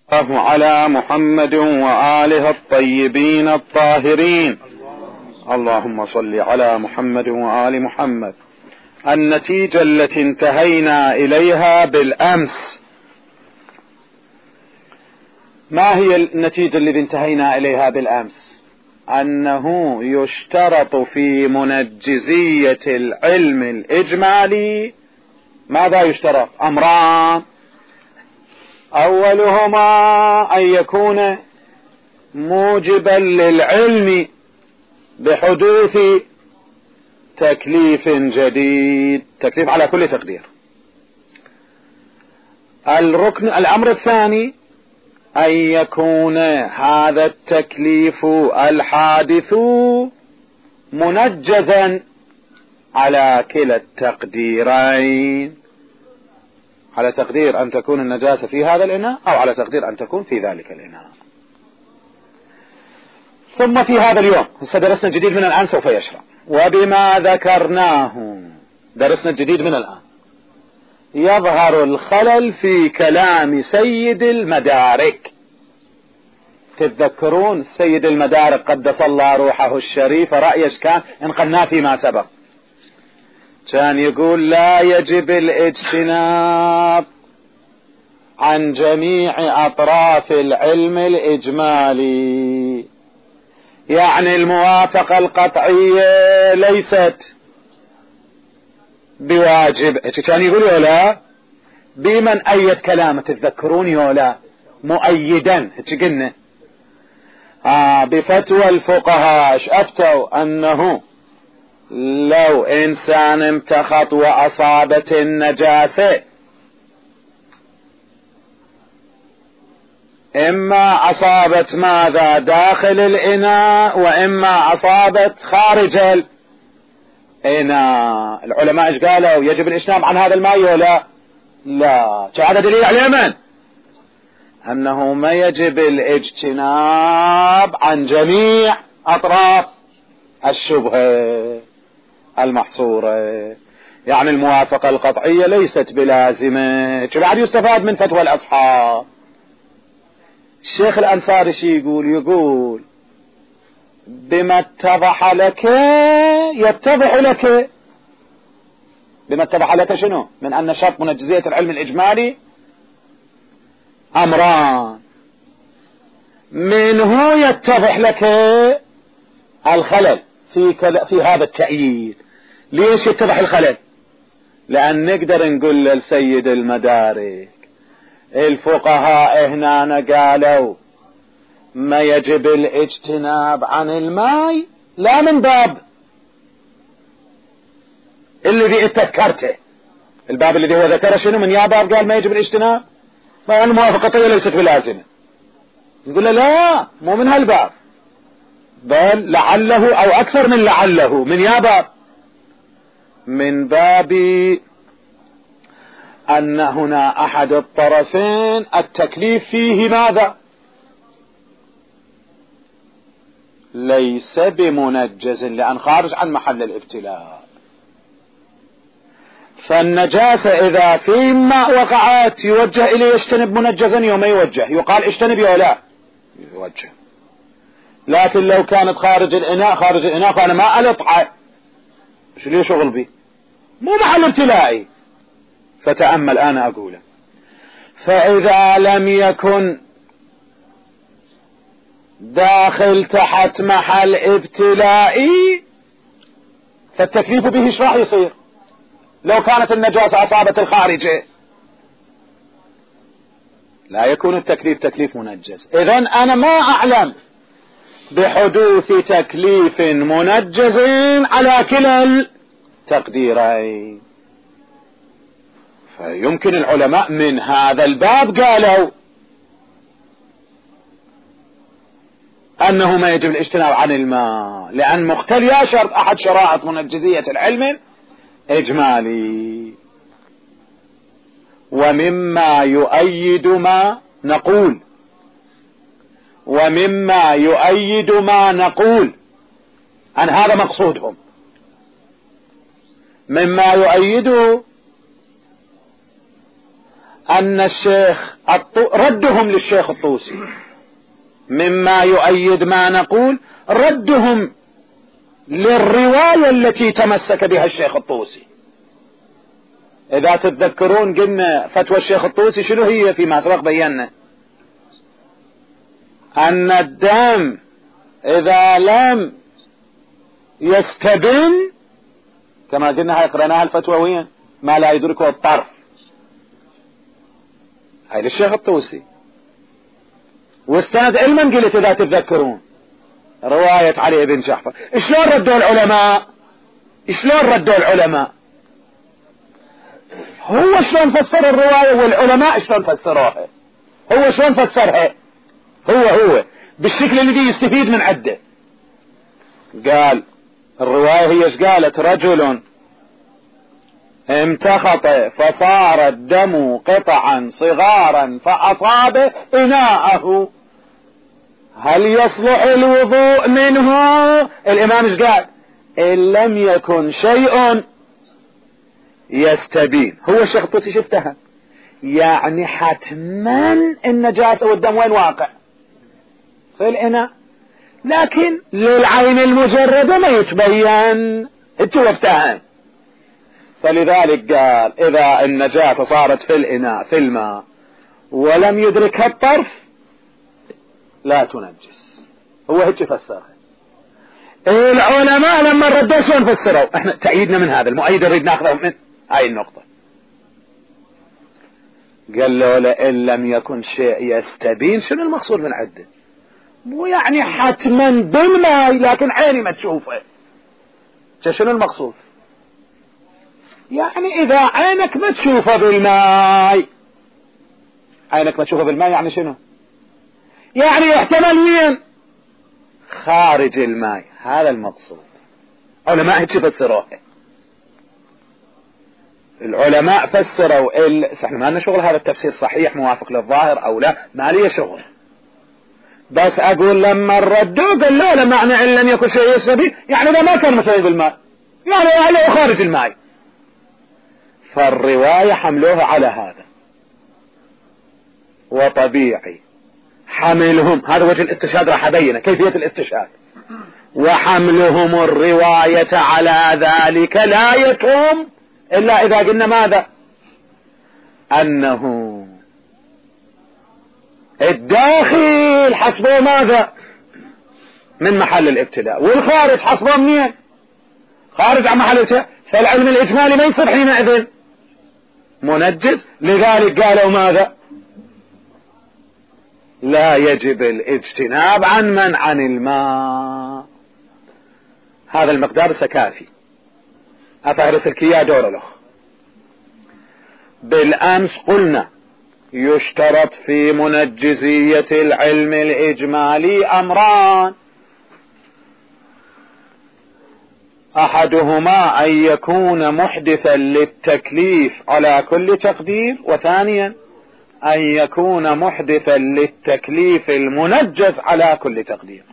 الله على محمد وآله الطيبين الطاهرين. اللهم صل على محمد وآل محمد. النتيجة التي انتهينا إليها بالأمس، ما هي النتيجة التي انتهينا إليها بالأمس؟ أنه يشترط في منجزية العلم الإجمالي ماذا يشترط؟ أمران: أولهما أن يكون موجبا للعلم بحدوث تكليف جديد، تكليف على كل تقدير. الأمر الثاني أن يكون هذا التكليف الحادث منجزا على كلا التقديرين، على تقدير أن تكون النجاسة في هذا الإناء أو على تقدير أن تكون في ذلك الإناء. ثم في هذا اليوم درسنا الجديد من الآن سوف يشرع، وبما ذكرناه درسنا الجديد من الآن يظهر الخلل في كلام سيد المدارك. تتذكرون سيد المدارك قدس الله روحه الشريف رأيش كان انقلنا فيما سبق، كان يقول لا يجب الاجتناب عن جميع أطراف العلم الإجمالي، يعني الموافقة القطعية ليست بواجب. كان يقول يولا بمن أيد كلامه، تتذكرون يولا مؤيدا قلنا بفتوى الفقهاء أفتوا أنه لو إنسان امتخط وأصابت النجاسة إما أصابت ماذا داخل الإناء وإما أصابت خارج الإناء، العلماء ايش قالوا؟ يجب الاجتناب عن هذا الماء ولا لا؟ هذا دليل على من؟ أنه ما يجب الاجتناب عن جميع أطراف الشبهة المحصورة، يعني الموافقة القطعية ليست بلازمة. بعد يستفاد من فتوى الأصحاب. الشيخ الأنصاري شي يقول بما اتضح لك يتضح لك. بما اتضح لك شنو؟ من أن شرط منجزية العلم الإجمالي أمران، منه يتضح لك الخلل في هذا التأييد. ليش يتضح الخلل؟ لأن نقدر نقول للسيد المدارك الفقهاء هنا قالوا ما يجب الاجتناب عن الماء لا من باب الذي تذكرته، الباب الذي هو ذكره شنو؟ من يا باب قال ما يجب الاجتناب، ما الموافقة ليست بلازمة. يقول له لا، مو من هالباب، بل لعله أو أكثر من لعله. من يا باب؟ من باب أن هنا أحد الطرفين التكليف فيه ماذا؟ ليس بمنجز، لأن خارج عن محل الابتلاء. فالنجاسة إذا في ماء وقعت يوجه إليه يجتنب منجزا يوم يوجه، يقال اجتنب يا لا يوجه. لكن لو كانت خارج الإناء فأنا ما ألطعه، شو ليه شغل بي؟ مو محل ابتلائي. فتأمل أنا أقوله. فإذا لم يكن داخل تحت محل ابتلائي فالتكليف به ايش راح يصير؟ لو كانت النجاسة أصابت الخارجة لا يكون التكليف تكليف منجز. إذن أنا ما أعلم بحدوث تكليف منجز على كلا التقديرين. فيمكن العلماء من هذا الباب قالوا أنه ما يجب الاجتناب عن الماء، لأن مختلية شرط أحد شرائط منجزية العلم إجمالي. ومما يؤيد ما نقول أن هذا مقصودهم، مما يؤيده أن الشيخ ردهم للشيخ الطوسي مما يؤيد ما نقول، ردهم للرواية التي تمسك بها الشيخ الطوسي. إذا تتذكرون قلنا فتوى الشيخ الطوسي شنو هي فيما سبق بينا؟ أن الدم إذا لم يستبن، كما قلنا هاي قرأناها الفتوى وين ما لا يدركه الطرف، هاي للشيخ الطوسي. واستند علما قلت إذا تتذكرون رواية علي بن جعفر. شلون ردوا العلماء؟ شلون ردوا العلماء؟ هو شلون فسر الرواية والعلماء شلون فسروها؟ هو شلون فسرها؟ هو بالشكل الذي يستفيد من عده. قال الرواية هي ايش قالت؟ رجل امتخط فصار الدم قطعا صغارا فأصاب إناءه، هل يصلح الوضوء منه؟ الإمام ايش قال؟ إن لم يكن شيء يستبين. هو الشيخ الطوسي شفتها، يعني حتما النجاسة والدم وين واقع؟ في الإناء، لكن للعين المجردة ما يتبين، اتوفتها. فلذلك قال إذا النجاسة صارت في الإناء في الماء ولم يدركها الطرف لا تنجس. هو هيك فسرها. العلماء لما ردوا شلون فسروا؟ احنا تأييدنا من هذا المؤيد نريد ناخذه من هاي النقطة. قال له لئن لم يكن شيء يستبين، شنو المقصود من عده؟ مو يعني حتما بالماء لكن عيني ما تشوفه، شنو المقصود؟ يعني إذا عينك ما تشوفه بالماء، عينك ما تشوفه بالماء يعني شنو؟ يعني يحتمل وين؟ خارج الماء. هذا المقصود. علماء هيك فسروه. العلماء فسروا احنا ما لنا شغل هذا التفسير صحيح موافق للظاهر او لا، ما لي شغل، بس اقول لما ردوا قال لا معنى ان لم يكن شيء يستبين، يعني اذا ما كان مسوي بالماء يعني خارج الماء. فالرواية حملوها على هذا، وطبيعي حملهم هذا وجه الاستشهاد، راح ابينه كيفية الاستشهاد. وحملهم الرواية على ذلك لا يتم إلا إذا قلنا ماذا؟ أنه الداخل حسبه ماذا؟ من محل الابتلاء، والخارج حسبه منين؟ خارج عن محل الابتلاء. فالعلم الإجمالي ما يصير حينئذ منجز. لذلك قالوا ماذا؟ لا يجب الاجتناب عن الماء. هذا المقدار سكافي. أفهرس الكيا دور له. بالأمس قلنا يشترط في منجزية العلم الإجمالي أمران: أحدهما أن يكون محدثا للتكليف على كل تقدير، وثانيا أن يكون محدثا للتكليف المنجز على كل تقدير.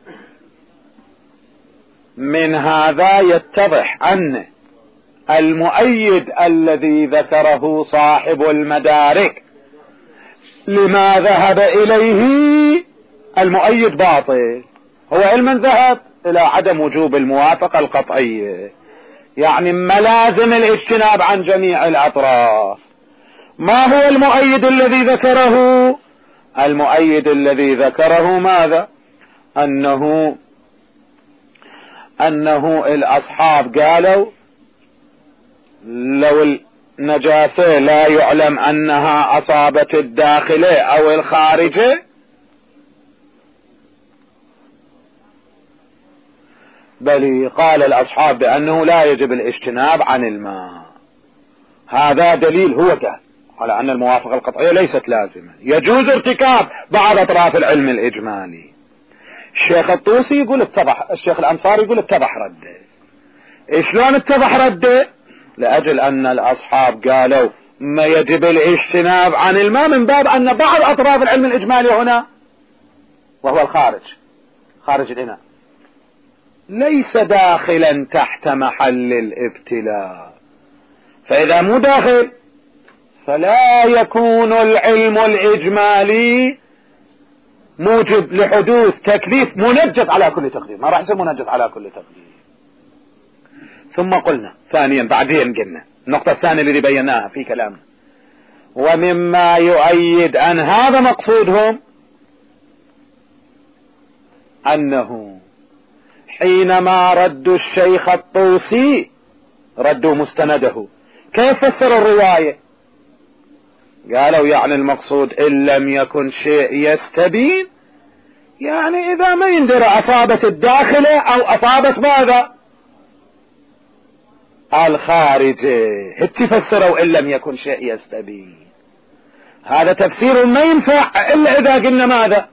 من هذا يتضح أن المؤيد الذي ذكره صاحب المدارك لما ذهب إليه المؤيد باطل. هو علما ذهب إلى عدم وجوب الموافقة القطعية، يعني ملازم الاجتناب عن جميع الأطراف. ما هو المؤيد الذي ذكره؟ المؤيد الذي ذكره ماذا؟ أنه الأصحاب قالوا لو النجاسة لا يعلم أنها أصابت الداخلة أو الخارجة بل قال الأصحاب بأنه لا يجب الاجتناب عن الماء. هذا دليل هو قال على أن الموافقة القطعية ليست لازمة، يجوز ارتكاب بعض أطراف العلم الإجمالي. الشيخ الطوسي يقول اتضح، الشيخ الأنصاري يقول اتضح رده. شلون اتضح رده؟ لأجل أن الأصحاب قالوا ما يجب الاجتناب عن الماء من باب أن بعض أطراف العلم الإجمالي هنا وهو الخارج، خارج الإناء، ليس داخلا تحت محل الابتلاء. فإذا مو داخل فلا يكون العلم الإجمالي موجب لحدوث تكليف منجز على كل تقدير، ما راح يصير منجز على كل تقدير. ثم قلنا ثانيا، بعدين قلنا النقطة الثانية اللي بيناها في كلامنا، ومما يؤيد أن هذا مقصودهم أنه حينما ردوا الشيخ الطوسي ردوا مستنده. كيف فسروا الرواية؟ قالوا يعني المقصود إن لم يكن شيء يستبين، يعني إذا ما يندرى أصابت الداخلة أو أصابت ماذا؟ الخارجة. هتي فسروا إن لم يكن شيء يستبين. هذا تفسير ما ينفع إلا إذا قلنا ماذا؟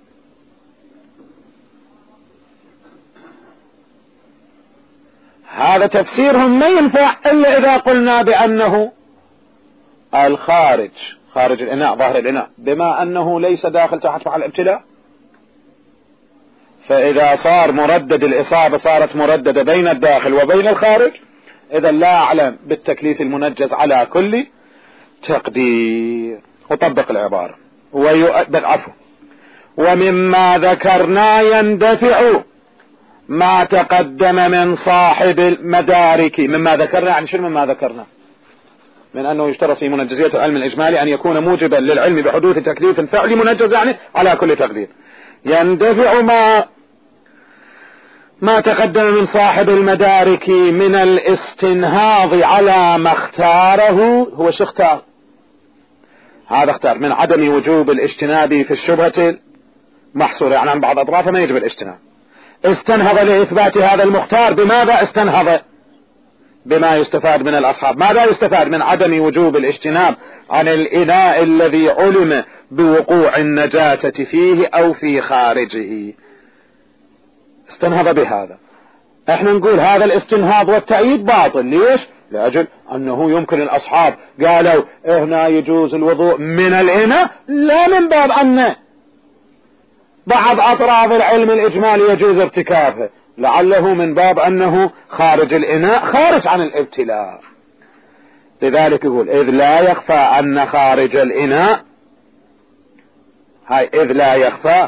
هذا تفسيرهم ما ينفع إلا إذا قلنا بأنه الخارج، خارج الإناء، ظاهر الإناء، بما أنه ليس داخل تحت فعل الابتلاء، فإذا صار مردد الإصابة صارت مرددة بين الداخل وبين الخارج، إذا لا أعلم بالتكليف المنجز على كل تقدير. وطبق العبارة بالعفو. ومما ذكرنا يندفع ما تقدم من صاحب المدارك. مما ذكرنا يعني شنو مما ذكرنا؟ من أنه يشترط في منجزية العلم الإجمالي أن يكون موجبا للعلم بحدوث تكليف فعلي منجز يعني على كل تقدير. يندفع ما تقدم من صاحب المدارك من الاستنهاض على ما اختاره. هو شو اختار؟ هذا اختار من عدم وجوب الاجتناب في الشبهة محصورة، يعني عن بعض أطرافه ما يجب الاجتناب. استنهض لإثبات هذا المختار. بماذا استنهض؟ بما يستفاد من الأصحاب. ماذا يستفاد من عدم وجوب الاجتناب عن الإناء الذي علم بوقوع النجاسة فيه أو في خارجه؟ استنهض بهذا. احنا نقول هذا الاستنهاض والتأييد باطل. ليش؟ لأجل أنه يمكن الأصحاب قالوا هنا يجوز الوضوء من الإناء، لا من باب أن بعض أطراف العلم الإجمالي يجوز ارتكابه، لعله من باب أنه خارج الإناء خارج عن الابتلاء. لذلك يقول إذ لا يخفى أن خارج الإناء، هاي إذ لا يخفى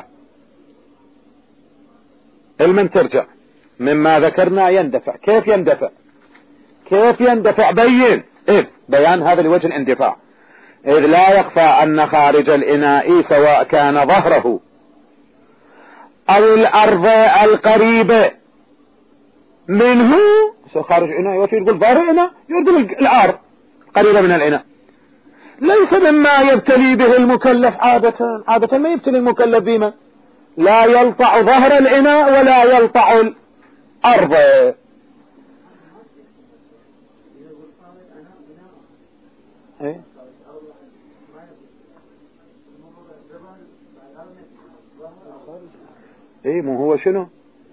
المن ترجع مما ذكرنا يندفع. كيف يندفع؟ كيف يندفع؟ بين إذ بيان هذا لوجه الاندفاع. إذ لا يخفى أن خارج الإناء سواء كان ظهره أو الأرض القريبة منه. خارج الإناء يقول ظهر الإناء، يقول الأرض قريبة من الإناء. ليس مما يبتلي به المكلف عادة ما يبتلي المكلف بما لا يلطع ظهر الإناء ولا يلطع الأرض. ايه مو هو شنو؟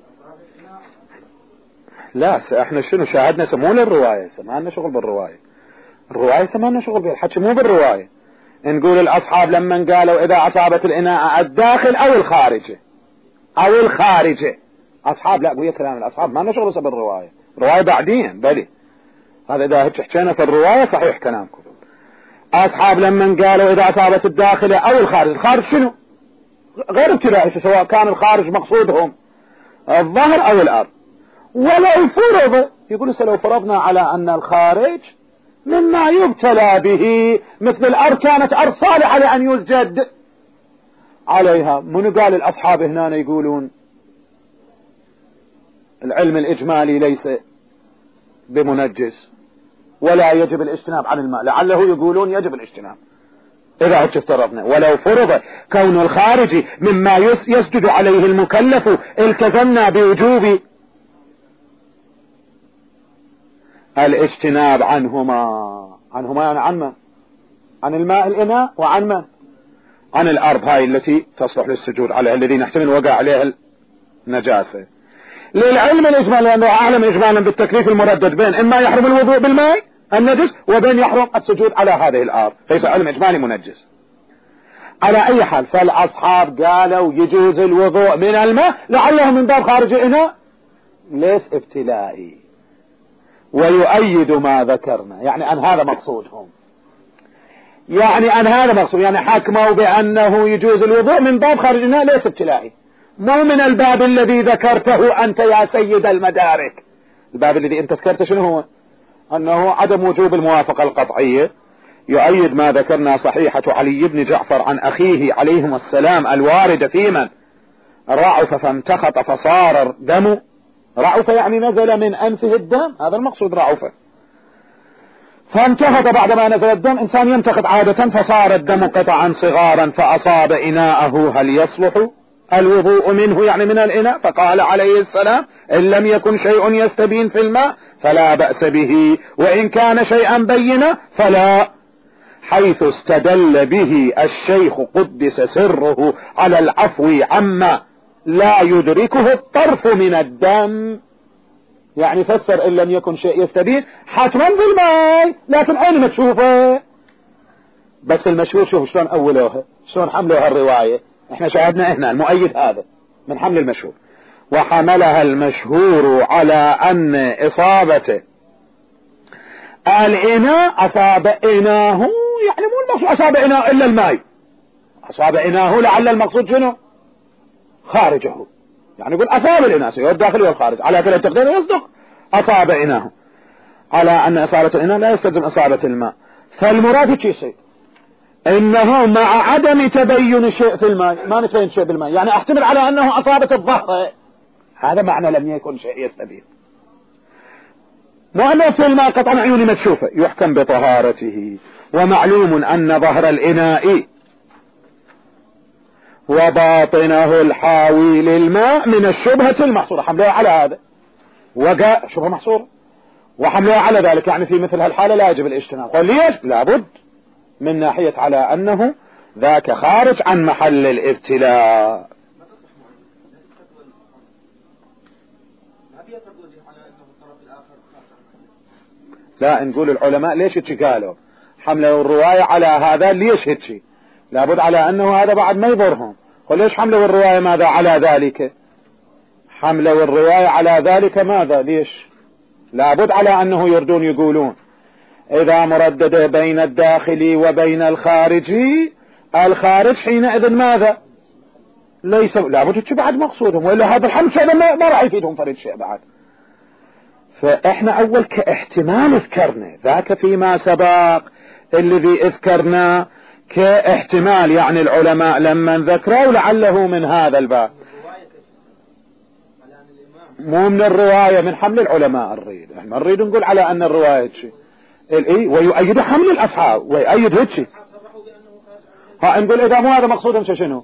لا احنا شنو شاهدنا سمونا الرواية، سمعنا شغل بالرواية، الرواية سمعنا شغل بها، الحكي مو بالرواية. نقول الأصحاب لما قالوا إذا أصابت الإناء الداخل أو الخارجة أو الخارجة، أصحاب لا قوية كلام الأصحاب ما لنا شغل بالرواية، الرواية بعدين بلي هذا إذا حكينا في الرواية صحيح كلامكم. أصحاب لما قالوا إذا أصابت الداخل أو الخارج، الخارج شنو؟ غير ابتلاء، سواء كان الخارج مقصودهم الظهر أو الأرض. ولو فرض، يقول لو فرضنا على أن الخارج مما يبتلى به مثل الأرض كانت أرض صالحة لأن يسجد عليها، من قال الأصحاب هنا يقولون العلم الإجمالي ليس بمنجس ولا يجب الاجتناب عن الماء، لعله يقولون يجب الاجتناب إذا افترضنا. ولو فرض كون الخارج مما يسجد عليه المكلف التزمنا بوجوب الاجتناب عنهما يعني عن من؟ عن الماء الإناء، وعن من؟ عن الأرض هاي التي تصلح للسجود عليها، الذي نحتمل وقع عليها النجاسة. للعلم الإجمالي لأنه أعلم إجمالا بالتكليف المردد بين إما يحرم الوضوء بالماء النجس وبين يحرم السجود على هذه الأرض، ليس علم إجمالي منجس. على أي حال فالأصحاب قالوا يجوز الوضوء من الماء لعله من باب خارج الإناء ليس ابتلائي، ويؤيد ما ذكرنا، يعني أن هذا مقصودهم. يعني أن هذا مقصود، يعني حكموا بأنه يجوز الوضوء من باب خارج الإناء ليس ابتلائي، مو من الباب الذي ذكرته أنت يا سيد المدارك. الباب الذي أنت ذكرته شنو هو؟ أنه عدم وجوب الموافقة القطعية، يؤيد ما ذكرنا صحيحة علي بن جعفر عن أخيه عليهم السلام الواردة في من رعف فامتخط فصار دم. رعف يعني نزل من أنفه الدم، هذا المقصود رعف. فامتخط بعدما نزل الدم، إنسان يمتخط عادة فصار الدم قطعا صغارا فأصاب إناءه، هل يصلح الوضوء منه يعني من الإناء؟ فقال عليه السلام إن لم يكن شيء يستبين في الماء فلا بأس به، وإن كان شيئا بينا فلا، حيث استدل به الشيخ قدس سره على العفو عما لا يدركه الطرف من الدم. يعني فسر إن لم يكن شيء يستبين حتما في الماء، لكن أين ما تشوفه؟ بس المشهور شوف شلون أولوها، شلون حملوها الرواية. احنا شاهدنا هنا المؤيد هذا من حمل المشهور، وحملها المشهور على أن إصابته الإناء أصاب إناه، يعني مو المقصود أصاب إناء إلا الماء، أصاب إناه لعل المقصود شنو؟ خارجه، يعني يقول أصاب الإناء سواء الداخلي والخارج، على كلا التقدير يصدق أصاب إناه، على أن إصابة الإناء لا يستلزم إصابة الماء. فالمراد شيء يصير إنه مع عدم تبين شيء في الماء، ما نتبين شيء بالماء، يعني أحتمل على أنه أصابة الظهر، هذا معنى لم يكن شيء يستبين. مؤنث في الماء قطعا عيوني مكشوفة يحكم بطهارته، ومعلوم أن ظهر الإناء وباطنه الحاوي للماء من الشبهة المحصورة، حملها على هذا وقع شبهة محصورة وحملها على ذلك، يعني في مثل هالحالة لا يجب الاجتناب. قال ليش؟ لابد من ناحية على أنه ذاك خارج عن محل الابتلاء. لا نقول العلماء ليش هيك قالوا حملوا الرواية على هذا، ليش هيك؟ لابد على أنه هذا بعد ما يضرهم. قل ليش حملوا الرواية ماذا على ذلك؟ حملوا الرواية على ذلك ماذا؟ ليش؟ لابد على أنه يردون يقولون إذا مردده بين الداخلي وبين الخارجي، الخارج حينئذ ماذا؟ ليس لابد بعد مقصودهم، وإلا هذا الحمل شيء ما راح يفيدهم فريد شيء بعد. فإحنا أول كاحتمال اذكرنا ذاك فيما سبق الذي اذكرنا كاحتمال، يعني العلماء لما ذكروا لعله من هذا الباب، مو من الرواية، من حمل العلماء الريد. احنا نريد نقول على أن الرواية شيء ويؤيد حمل الأصحاب ويؤيد هيك. نقول إذا مو هذا مقصودهم شنو؟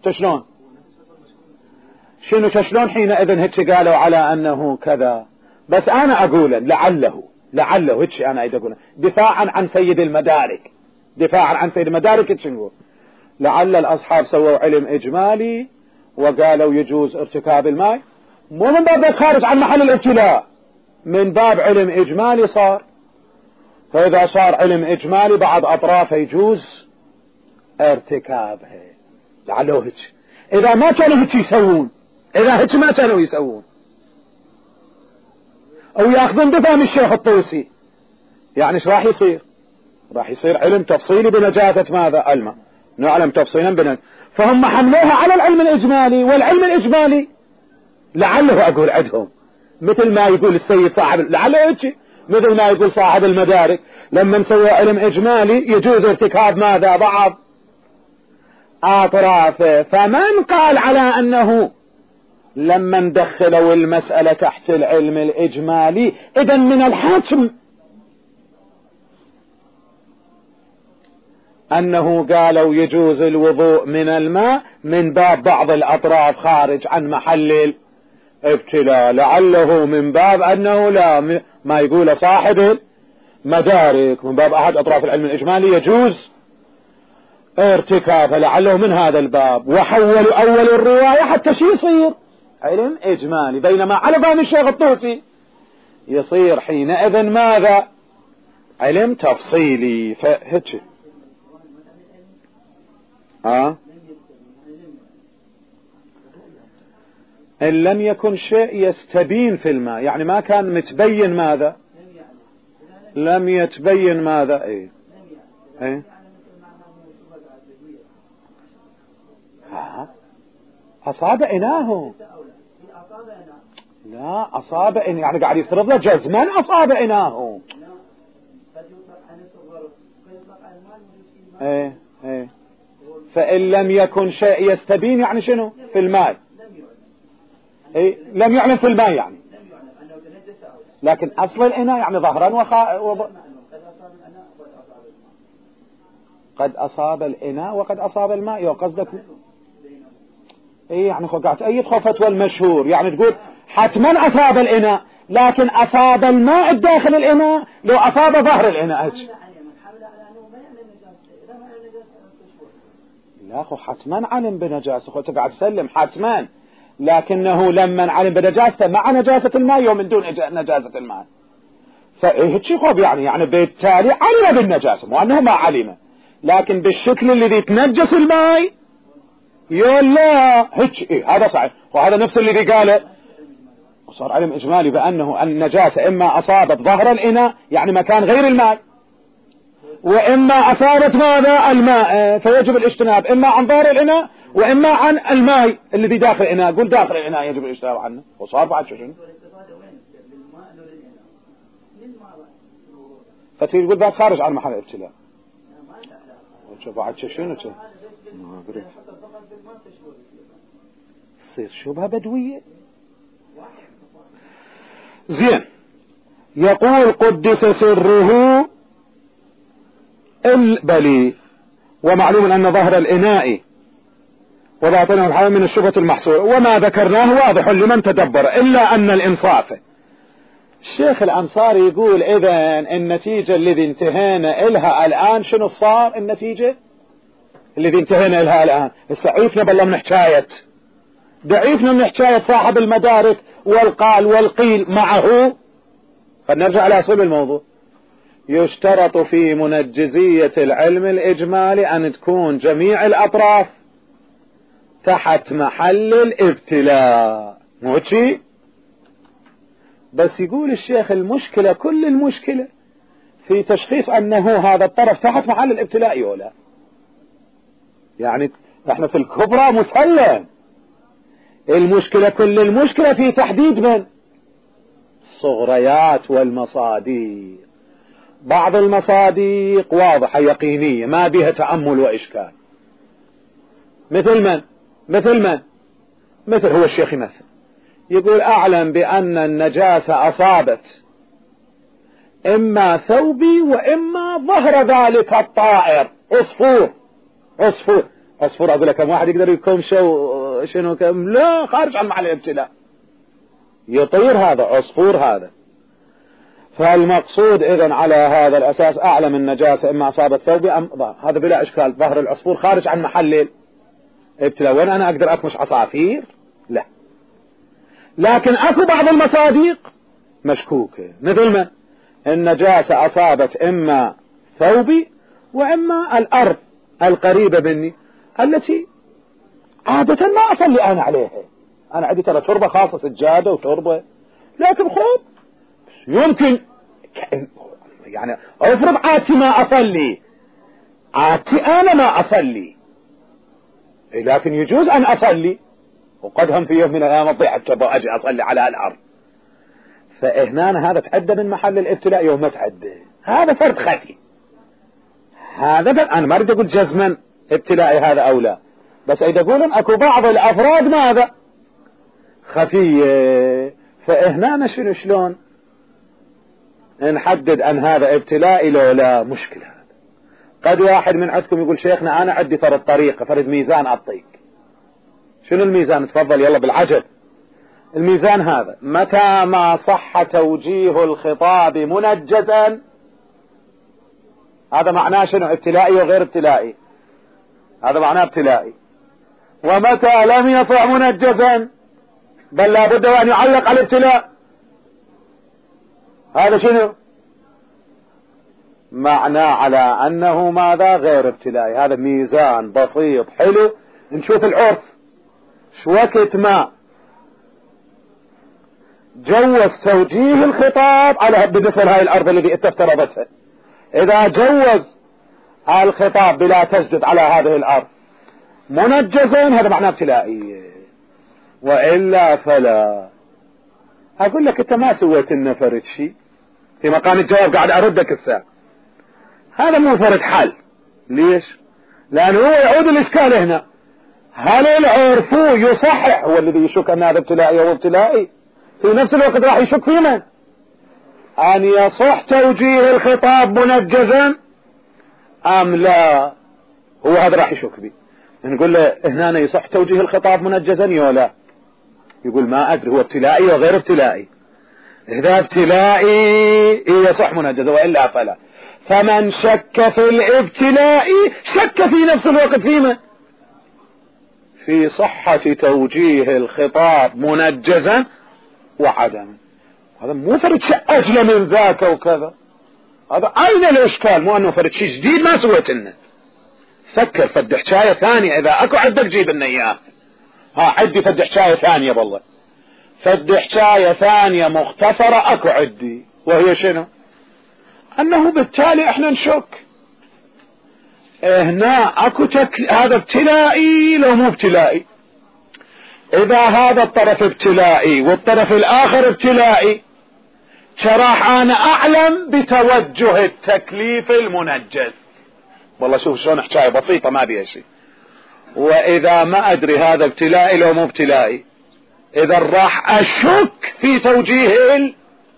شلون حينئذ هيك قالوا على أنه كذا. بس أنا أقول لعله هيك أنا أقول دفاعا عن سيد المدارك، هيك نقول لعل الأصحاب سووا علم إجمالي وقالوا يجوز ارتكاب الماء، مو من باب خارج عن محل الابتلاء، من باب علم إجمالي صار. فإذا صار علم إجمالي بعض أطرافه يجوز ارتكابها، لعله هيك. إذا ما كانوا هيك يسوون، إذا هيك ما كانوا يسوون أو يأخذون بفهم الشيخ الطوسي، يعني ايش راح يصير؟ راح يصير علم تفصيلي بنجاسة ماذا؟ الماء، نعلم تفصيلا فهم حملوها على العلم الإجمالي، والعلم الإجمالي لعله أقول عندهم مثل ما يقول السيد صاحب، لعله هيك مثل ما يقول صاحب المدارك لما نسوي علم إجمالي يجوز ارتكاب ماذا؟ بعض أطرافه. فمن قال على أنه لما ندخلوا المسألة تحت العلم الإجمالي إذن من الحاكم أنه قالوا يجوز الوضوء من الماء من باب بعض الأطراف خارج عن محل الابتلاء، لعله من باب أنه لا، ما يقول صاحب المدارك من باب أحد أطراف العلم الإجمالي يجوز ارتكابه، لعله من هذا الباب. وحولوا أول الرواية حتى شي يصير علم إجمالي، بينما على فهم الشيخ الطوسي يصير حينئذ ماذا؟ علم تفصيلي. فهيك إن لم يكن شيء يستبين في الماء، يعني ما كان متبين ماذا؟ لم يتبين ماذا؟ أصاب إناه. لا أصاب إن يعني قاعد يفترض له جزما أصاب إناه. إيه إيه. فإن لم يكن شيء يستبين يعني شنو في الماء؟ إيه لم يعلم في الماء يعني، لكن أصل الإناء يعني ظهرا قد أصاب الإناء وقد أصاب الماء. وقصدك إيه يعني قاعد أي فتوى المشهور يعني تقول حتما أصاب الإناء، لكن أصاب الماء داخل الإناء لو أصاب ظهر الإناء. لا أخو حتما علم بنجاسة، أخو تقعد تسلم حتما، لكنه لما علم بنجاسته مع نجاسة الماء ومن دون نجاسة الماء فإيه خب يعني بالتالي علم بالنجاسة، مو أنه ما علم، لكن بالشكل الذي تنجس الماء يقول لا هيك إيه هذا صحيح. وهذا نفس الذي قاله وصار علم إجمالي بأنه النجاسة إما أصابت ظهر الإناء يعني مكان غير الماء، وإما أصابت ماذا الماء فيجب الاجتناب إما عن ظهر الإناء وإما عن الماء الذي داخل الإناء. قل داخل الإناء يجب الاجتناب عنه. وصار بعد شنو فتيجي تقول بعد خارج عن محل الابتلاء. شوف بعد شنو ما أدري تصير شبهة بدوية. زين يقول قدس سره البلي. ومعلوم أن ظهر الإناء وباطنه الحال من الشبهة المحصورة، وما ذكرناه واضح لمن تدبر، إلا أن الإنصاف. الشيخ الأنصاري يقول إذن النتيجة الذي انتهينا إلها الآن شنو صار؟ النتيجة الذي انتهينا إلها الآن استعيفنا بالله من حكاية ضعيفنا من حكاية صاحب المدارك والقال والقيل معه. فنرجع على أصل الموضوع. يشترط في منجزية العلم الإجمالي أن تكون جميع الأطراف تحت محل الابتلاء، مو شيء بس. يقول الشيخ المشكلة كل المشكلة في تشخيص أنه هذا الطرف تحت محل الابتلاء ولا يعني احنا في الكبرى مسلم. المشكلة كل المشكلة في تحديد من الصغريات والمصاديق. بعض المصاديق واضحة يقينية ما بها تأمل وإشكال، مثل هو الشيخ مثل يقول أعلم بأن النجاسة أصابت إما ثوبي وإما ظهر ذلك الطائر. عصفور أقول لك كم واحد يقدر يكون شنو كم لا خارج عن محل الابتلاء يطير هذا عصفور هذا. فالمقصود إذن على هذا الأساس أعلم النجاسة إما أصابت ثوبي أم ظهر، هذا بلا إشكال. ظهر العصفور خارج عن محل الابتلاء، وين أنا أقدر أكمش عصافير؟ لا. لكن أكو بعض المصاديق مشكوكة، مثل ما النجاسة أصابت إما ثوبي وإما الأرض القريبة مني التي عادة ما أصلي أنا عليها. أنا عندي ترى تربة خاصة سجادة وتربة، لكن خب يمكن يعني أفرض عادتي ما أصلي، عادتي أنا ما أصلي، لكن يجوز أن أصلي وقد هم في يوم من الأيام أضيع التربة أجي أصلي على الأرض. فإهنا هذا تعدى من محل الابتلاء يوم ما تعدى، هذا فرد خفي. هذا أنا ما أريد أقول جزما ابتلائي هذا أو لا، بس إذا أقول أكو بعض الأفراد ماذا خفية. فإهنا شلون نحدد أن هذا ابتلائي لو لا؟ مشكلة. قد واحد من عندكم يقول شيخنا أنا عندي فرد طريقة فرد ميزان أعطيك. شنو الميزان؟ تفضل يلا بالعجل. الميزان هذا متى ما صح توجيه الخطاب منجزا هذا معناه شنو؟ ابتلائي وغير ابتلائي، هذا معناه ابتلائي. ومتى لم يصح منجزا بل لابد أن يعلق على الابتلاء هذا شنو؟ معناه على أنه ماذا؟ غير ابتلائي. هذا ميزان بسيط حلو. نشوف العرف شو وقت ما جوز توجيه الخطاب على بالنسبة لهذه الأرض التي افترضتها. إذا جوز الخطاب بلا تسجد على هذه الأرض منجزا هذا معناه ابتلائي، وإلا فلا. أقول لك أنت ما سويت لنا فرد شيء في مقام الجواب، قاعد أردك الساعة. هذا مو فرد حل. ليش؟ لأنه هو يعود الإشكال هنا، هل العرف يصحح؟ هو الذي يشك أن هذا ابتلائي أو ابتلائي، في نفس الوقت راح يشك في من؟ أن يصح توجيه الخطاب منجزا أم لا. هو هذا راح يشك به. نقول له هنا يصح توجيه الخطاب منجزا يا لا، يقول ما أدري هو ابتلائي وغير ابتلائي. إذا ابتلائي يصح منجزا وإلا فلا. فمن شك في الابتلاء شك في نفس الوقت فيما في صحة توجيه الخطاب منجزا وعدم. هذا مو فرد شيء أجل من ذاك وكذا، هذا أين الإشكال؟ مو أنه فرد شيء جديد ما سويت لنا. فكر فد حكاية ثانية إذا أكو عندك جيب لنا إياه. عدي فد حكاية ثانية، والله فد حكاية ثانية مختصرة أكو عدي، وهي شنو؟ أنه بالتالي إحنا نشك هنا أكو هذا ابتلائي لو مو ابتلائي. إذا هذا الطرف ابتلائي والطرف الآخر ابتلائي، شراح أنا أعلم بتوجه التكليف المنجز. والله شوف شلون حكاية بسيطة ما بيها شيء. وإذا ما أدري هذا ابتلائي لو مو ابتلائي، إذا راح أشك في توجيه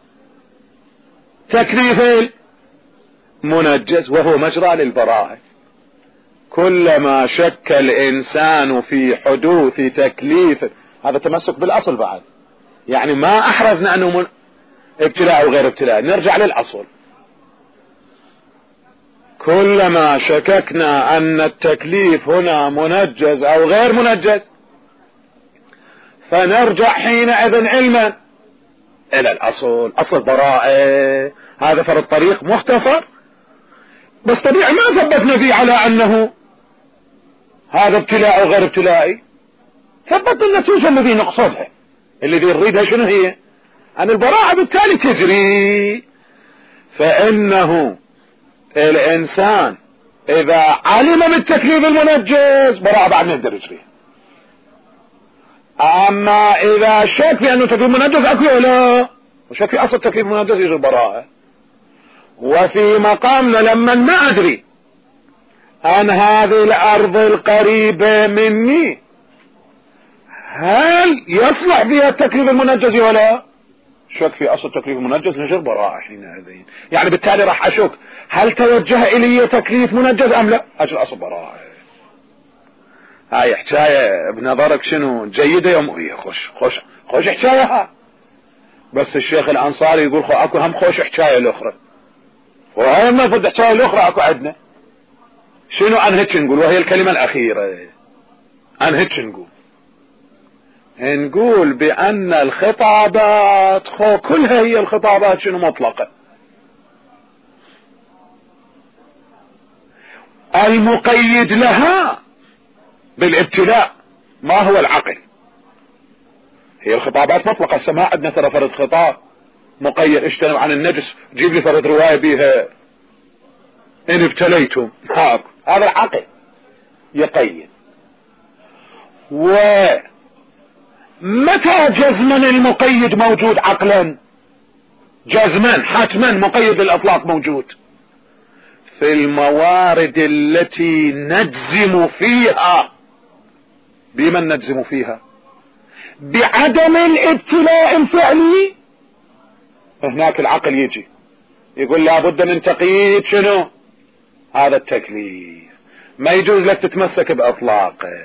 التكليف المنجز، وهو مجرى للبراءة. كلما شك الإنسان في حدوث تكليف، هذا تمسك بالأصل بعد، يعني ما أحرزنا أنه ابتلاء وغير ابتلاء، نرجع للأصل. كلما شككنا أن التكليف هنا منجز أو غير منجز، فنرجع حينئذ علما إلى الأصل، أصل البراءة. هذا فرد طريق مختصر، بس طبيعي ما ثبتنا فيه على أنه هذا ابتلاء أو غير ابتلائي. ثبت النتيجة الذي نقصدها، الذي نريدها شنو هي؟ أن البراءة بالتالي تجري. فإنه الإنسان إذا علم بالتكليف المنجز براءة بعد ما يقدر يجري. أما إذا شك في أنه تكليف منجز أكو لا، وشك في أصل تكليف منجز يجري براءة. وفي مقامنا لما ما أدري عن هذه الأرض القريبة مني هل يصلح فيها التكليف المنجز ولا، شك في أصل التكليف المنجز نجر براءة حينئذ. يعني بالتالي راح أشك هل توجه إلي تكليف منجز أم لا، أجل أصل براءة. هاي حكاية بنظرك شنو جيدة يوم خوش حكاية. بس الشيخ الأنصاري يقول أكو هم خوش حكاية الأخرى، وهي ما فد حكاية الأخرى أكو عندنا. شنو أن هيك نقول، وهي الكلمة الأخيرة، أن هيك نقول بأن الخطابات كلها هي الخطابات شنو مطلقة. المقيد لها بالابتلاء ما هو العقل. هي الخطابات مطلقة. السماء عندنا ترى فرد خطاب مقيد، اجتنب عن النجس، جيب لي فرد رواية بيها إن ابتليتم، هذا العقل يقيد. ومتى جزما المقيد موجود عقلا؟ جزما حتما مقيد الأطلاق موجود في الموارد التي نجزم فيها. بمن نجزم فيها؟ بعدم الابتلاء الفعلي. هناك العقل يجي يقول لابد من تقييد شنو هذا التكليف، ما يجوز لك تتمسك بأطلاقه.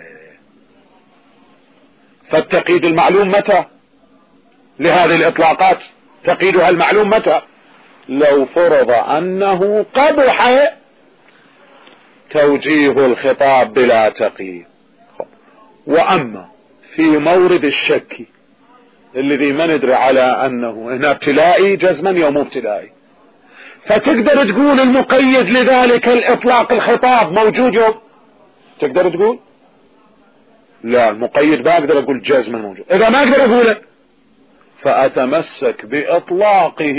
فالتقييد المعلوم متى لهذه الإطلاقات؟ تقييدها المعلوم متى؟ لو فرض أنه قبح توجيه الخطاب بلا تقييد. وأما في مورد الشك الذي ما ندري على أنه هنا ابتلائي جزما يوم ابتلائي، فتقدر تقول المقيد لذلك الإطلاق الخطاب موجود يوم، تقدر تقول لا المقيد ما أقدر أقول جزما موجود. إذا ما أقدر أقوله فأتمسك بإطلاقه،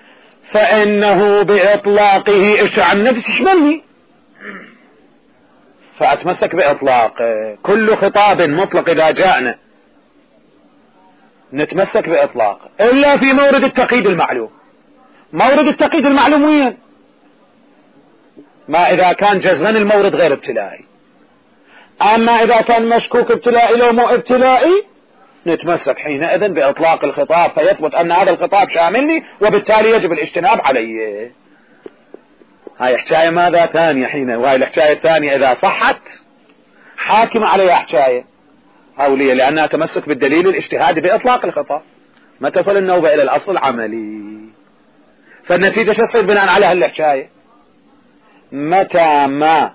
فإنه بإطلاقه إيش عن نفسي تشملني. فأتمسك بإطلاق كل خطاب مطلق إذا جاءنا نتمسك بإطلاق، إلا في مورد التقييد المعلوم. مورد التقييد المعلوم وين؟ ما إذا كان جزما المورد غير ابتلائي. أما إذا كان مشكوك ابتلائي لو مو ابتلائي نتمسك حينئذ بإطلاق الخطاب، فيثبت أن هذا الخطاب شاملني وبالتالي يجب الاجتناب عليه. هاي حكاية ماذا ثانية حين، وهاي الحكاية الثانية إذا صحت حاكم عليها حكاية أولية، لأنها تمسك بالدليل الاجتهادي بإطلاق الخطاب، ما تصل النوبة إلى الأصل العملي. فالنتيجة شو تصير بناء على هالحكاية؟ متى ما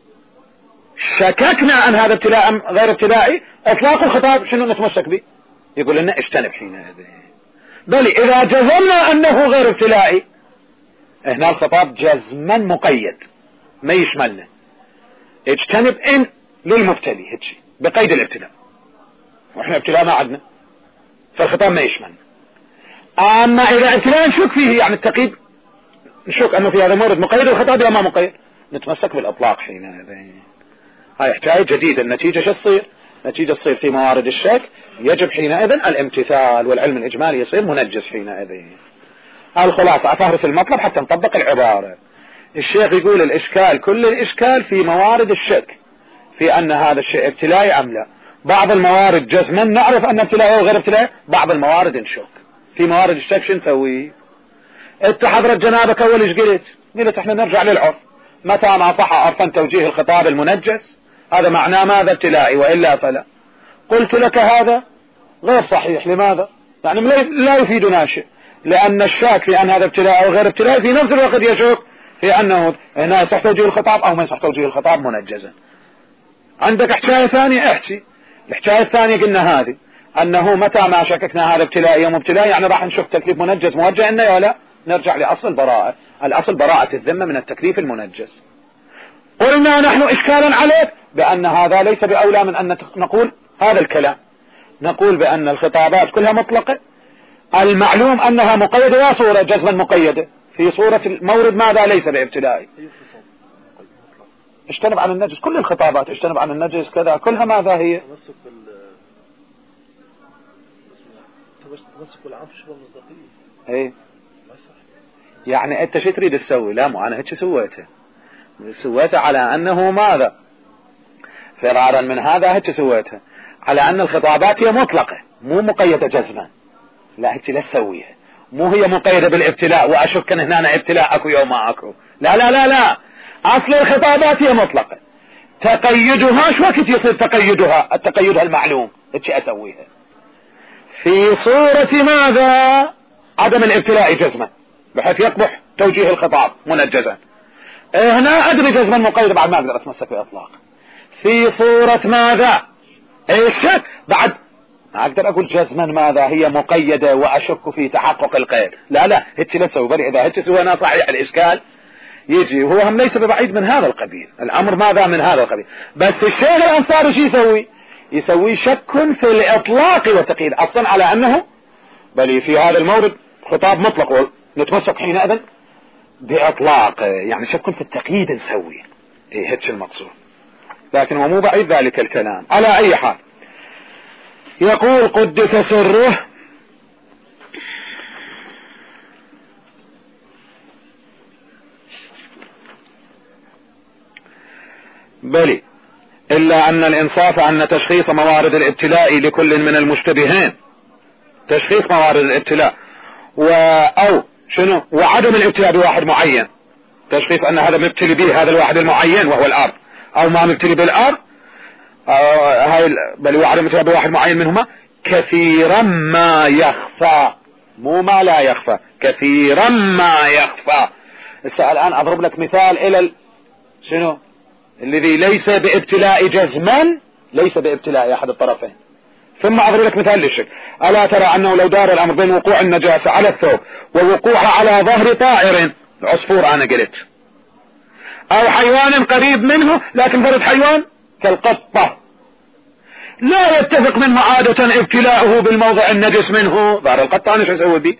شككنا أن هذا ابتلاء غير ابتلائي إطلاق الخطاب شنو نتمسك به؟ يقول لنا اجتنب حينئذ. بل إذا جزمنا أنه غير ابتلائي هنا الخطاب جزما مقيد ما يشملنا، اجتنب إن للمبتلي هيك بقيد الابتلاء، وإحنا ابتلاء ما عدنا فالخطاب ما يشملنا. أما إذا ابتلاء نشك فيه يعني التقييد نشك أنه في هذا المورد مقيد والخطاب ما مقيد نتمسك بالإطلاق حينئذ. هاي حكاية جديدة. النتيجة شو تصير؟ نتيجة تصير في موارد الشك يجب حينئذ الامتثال، والعلم الإجمالي يصير منجز حينئذ. الخلاصة أفهرس المطلب حتى نطبق العبارة. الشيخ يقول الإشكال كل الإشكال في موارد الشك في أن هذا الشيء ابتلائي أم لا. بعض الموارد جزما نعرف أن ابتلائي أو غير ابتلائي، بعض الموارد نشك. في موارد الشك شو نسوي؟ انت حضرت جنابك أول ايش قلت احنا نرجع للعرف. متى ما صح عرفا توجيه الخطاب المنجس هذا معناه ماذا؟ ابتلائي، وإلا فلا. قلت لك هذا غير صحيح. لماذا؟ يعني لا يفيدنا شيء، لأن الشاك في أن هذا ابتلاء أو غير ابتلاء في نفس الوقت يشك في أنه هنا يصح توجيه الخطاب أو ما يصح توجيه الخطاب منجزا. عندك حكاية ثانية احكي. الحكاية الثانية قلنا هذه أنه متى ما شككنا هذا ابتلاء أو مبتلاء يعني راح نشوف تكليف منجز موجه إنه ولا. نرجع لأصل براءة. الأصل براءة الذمة من التكليف المنجز. قلنا نحن إشكالا عليك بأن هذا ليس بأولى من أن نقول هذا الكلام. نقول بأن الخطابات كلها مطلقة، المعلوم أنها مقيدة وصورة جزما مقيدة في صورة المورد ماذا ليس بابتلائي. اجتنب عن النجس، كل الخطابات اجتنب عن النجس كذا كلها ماذا هي؟ تمسك بالعفو شبه مصداقية. ايه يعني انت شو تريد تسوي؟ لا مو انا هيك سويته على انه ماذا فرارا من هذا هيك سويتها على ان الخطابات هي مطلقة مو مقيدة جزما. لا هيك لا تسويها، مو هي مقيدة بالابتلاء واشك ان هنا ابتلاء اكو يوم ما اكو. لا لا لا لا، اصل الخطابات هي مطلقة، تقيدها شو وقت يصير تقيدها؟ التقيدها المعلوم هيك اسويها في صورة ماذا؟ عدم الابتلاء جزما بحيث يقبح توجيه الخطاب منجزا. هنا ادري جزما مقيد بعد ما اقدر اتمسك باطلاق في صورة ماذا؟ الشك بعد ما اقدر اقول جزما ماذا هي مقيدة واشك في تحقق القيد. لا لا هيك لا تسوي، بل اذا هيك سوينا صحيح الاشكال يجي وهو هم ليس ببعيد من هذا القبيل. الامر ماذا من هذا القبيل. بس الشيخ الانصاري شو يسوي؟ يسوي شك في الاطلاق والتقييد اصلا على انه بل في هذا المورد خطاب مطلق نتمسك حينئذ باطلاق، يعني شك في التقييد نسوي. ايه هيك المقصود، لكن هو مو بعيد ذلك الكلام. على اي حال يقول قدس سره بلي إلا أن الإنصاف أن تشخيص موارد الابتلاء لكل من المشتبهين، تشخيص موارد الابتلاء أو شنو وعدم الابتلاء بواحد معين، تشخيص أن هذا مبتلي به هذا الواحد المعين وهو الأرض أو ما مبتلي بالأرض هاي بل وعدم الابتلاء بواحد معين منهما كثيرا ما يخفى، مو ما لا يخفى، كثيرا ما يخفى. الآن أضرب لك مثال إلى شنو الذي ليس بابتلاء جزما، ليس بابتلاء أحد الطرفين. ثم أضرب لك مثال للشك. ألا ترى أنه لو دار الأمر بين وقوع النجاسة على الثوب ووقوعها على ظهر طائر، العصفور أنا قلت، أو حيوان قريب منه لكن فرد حيوان كالقطة لا يتفق منه عادة ابتلاؤه بالموضع النجس منه، ظهر القطة أنا شو أسوي به؟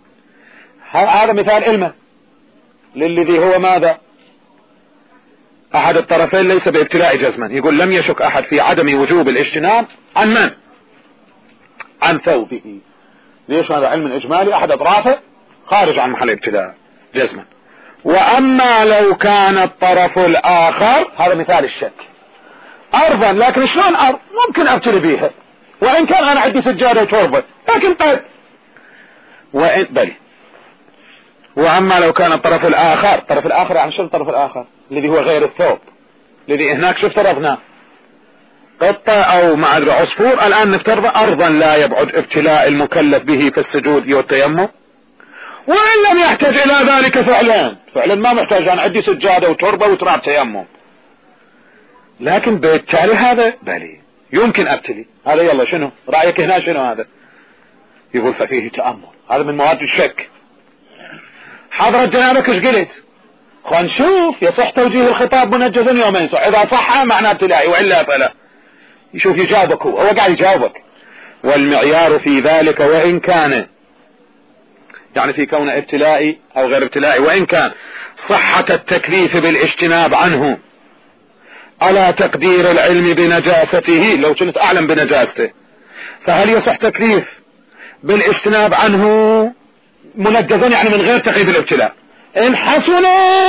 هذا مثال علمه للذي هو ماذا احد الطرفين ليس بابتلاء جزما، يقول لم يشك احد في عدم وجوب الاجتناب عن من؟ عن ثوبه. ليش؟ هذا علم اجمالي احد اطرافه خارج عن محل ابتلاء جزما. واما لو كان الطرف الاخر، هذا مثال الشك، ارضا، لكن شلون ارض؟ ممكن ابتلي بيها وان كان انا عندي سجادة وتربة، لكن قد بلي. واما لو كان الطرف الاخر يعني شو الطرف الاخر؟ الذي هو غير الثوب، الذي هناك شو افترضنا؟ قطة او ما ادري عصفور. الان نفترض ارضا لا يبعد ابتلاء المكلف به في السجود والتيمم، وان لم يحتاج الى ذلك فعلا ما محتاج، انا عندي سجادة وتربة وتراب تيمم، لكن بالتالي هذا بلي يمكن ابتلي. هذا يلا شنو رأيك هنا؟ شنو هذا؟ يقول ففيه تأمل، هذا من مواد الشك. حضرت جنابك ايش قلت؟ خلينا نشوف يصح توجيه الخطاب منجزا يوم يصح، اذا صح معناه ابتلائي والا فلا. يشوف يجاوبك، هو قاعد يجاوبك. والمعيار في ذلك وان كان يعني في كون ابتلائي او غير ابتلائي، وان كان صحة التكليف بالاجتناب عنه على تقدير العلم بنجاسته، لو كنت اعلم بنجاسته، فهل يصح تكليف بالاجتناب عنه منجزا يعني من غير تقييد الابتلاء؟ ان حسن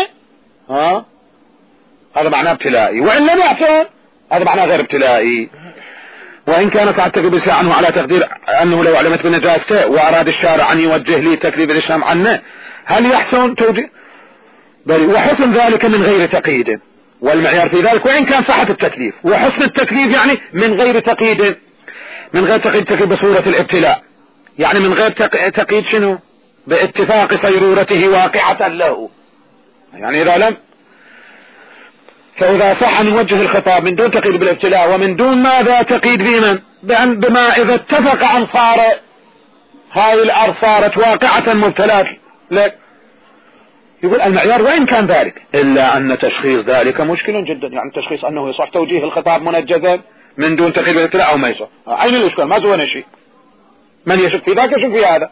هذا معناه ابتلائي، وان لم يحسن هذا معناه غير ابتلائي. وان كان صح التكليف عنه على تقدير انه لو علمت بنجاسته واراد الشارع ان يوجه لي تكليف الاسلام عنه، هل يحسن توجيه؟ بل وحسن ذلك من غير تقييد. والمعيار في ذلك وان كان صحة التكليف، وحسن التكليف يعني من غير تقييد، من غير تقييد تكليف بصورة الابتلاء، يعني من غير تقييد شنو؟ باتفاق صيرورته واقعة له. يعني اذا لم، فاذا صح ان نوجه الخطاب من دون تقييد بالابتلاء ومن دون ماذا تقييد بمن؟ بما اذا اتفق ان صار هاي الارض صارت واقعة مبتلاة لك. يقول المعيار وإن كان ذلك، إلا أن تشخيص ذلك مشكل جدا. يعني تشخيص أنه يصح توجيه الخطاب منجزا من دون تقييد بالابتلاء أو ما يصح. أين الإشكال؟ ما سوى شيء. من يشك في ذاك يشك في هذا.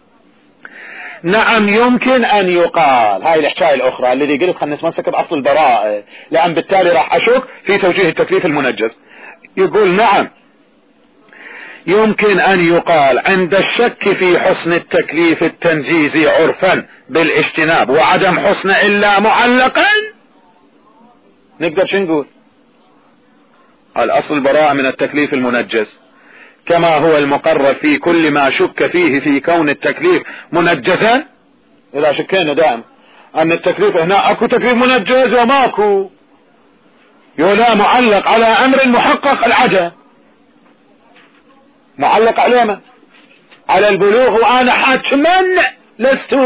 نعم يمكن أن يقال، هاي الحكاية الأخرى الذي قلت خلنا نتمسك بأصل البراءة، لأن بالتالي راح أشك في توجيه التكليف المنجز. يقول نعم يمكن أن يقال عند الشك في حسن التكليف التنجيزي عرفا بالاجتناب وعدم حسن إلا معلقا، نقدر شو نقول؟ الأصل البراءة من التكليف المنجز، كما هو المقرر في كل ما شك فيه في كون التكليف منجزا. إذا شكينا دائم أن التكليف هنا أكو تكليف منجز وماكو، يولا معلق على أمر محقق العجب، معلق على من؟ على البلوغ، وأنا حتما لست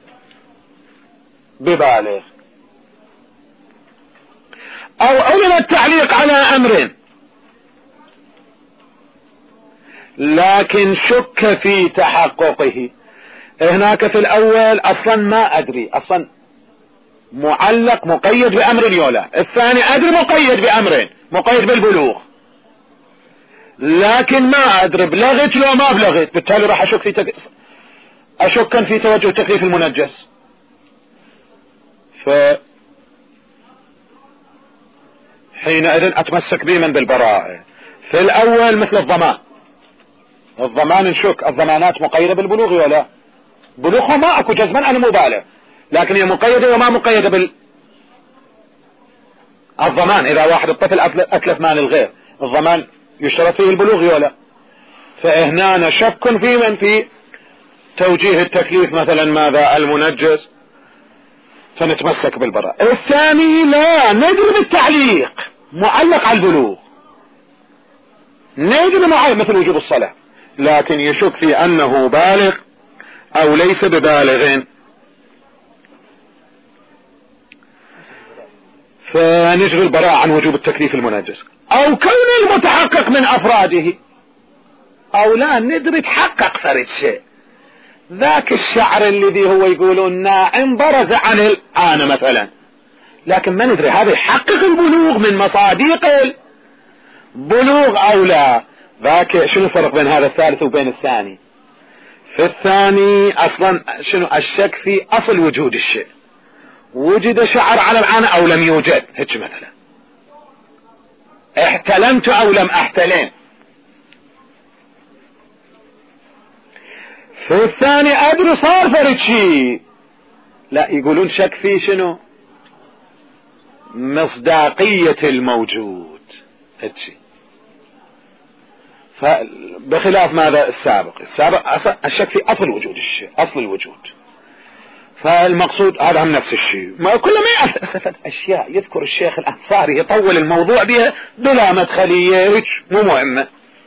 ببالغ. أو علم التعليق على أمر لكن شك في تحققه. هناك في الأول أصلا ما أدري، أصلا معلق مقيد بأمر يولا، الثاني أدري مقيد بأمر، مقيد بالبلوغ، لكن ما أدري بلغت لو ما بلغت، بالتالي راح أشك في أشكا في توجه التكليف المنجز. حينئذ أتمسك بمن بالبراءة. في الأول مثل الضمان نشك، الضمانات مقيدة بالبلوغ ولا بلوغها ما أكو جزما، أنا مبالغ، لكن هي مقيدة وما مقيدة الضمان. إذا واحد الطفل أتلف مال الغير، الضمان يشترط فيه البلوغ ولا. فهنا شك في من في توجيه التكليف مثلا ماذا المنجز، فنتمسك بالبراءة. الثاني لا ندري بالتعليق معلق على البلوغ، ندري معي مثل وجوب الصلاة، لكن يشك في أنه بالغ أو ليس ببالغ، فنجري البراءة عن وجوب التكليف المنجز. أو كون المتحقق من أفراده، أو لا ندري تحقق فرد شيء، ذاك الشعر الذي هو يقولون ناعم برز عن الآن مثلا، لكن ما ندري هذا يحقق البلوغ من مصادق البلوغ أو لا. ذاك شنو الفرق بين هذا الثالث وبين الثاني؟ في الثاني أصلا شنو الشك في أصل وجود الشيء، وجد شعر على العانة او لم يوجد، هيك مثلا احتلمت او لم احتلم. في الثاني ادري صار فرد شيء، لا يقولون شك في شنو؟ مصداقية الموجود، هيك. بخلاف ماذا السابق الشك في اصل وجود الشيء، اصل الوجود. فالمقصود هذا هم نفس الشيء، ما كل ما يأسفت اشياء يذكر الشيخ الانصاري يطول الموضوع بها بلا مدخلية، هيك مو مهمة.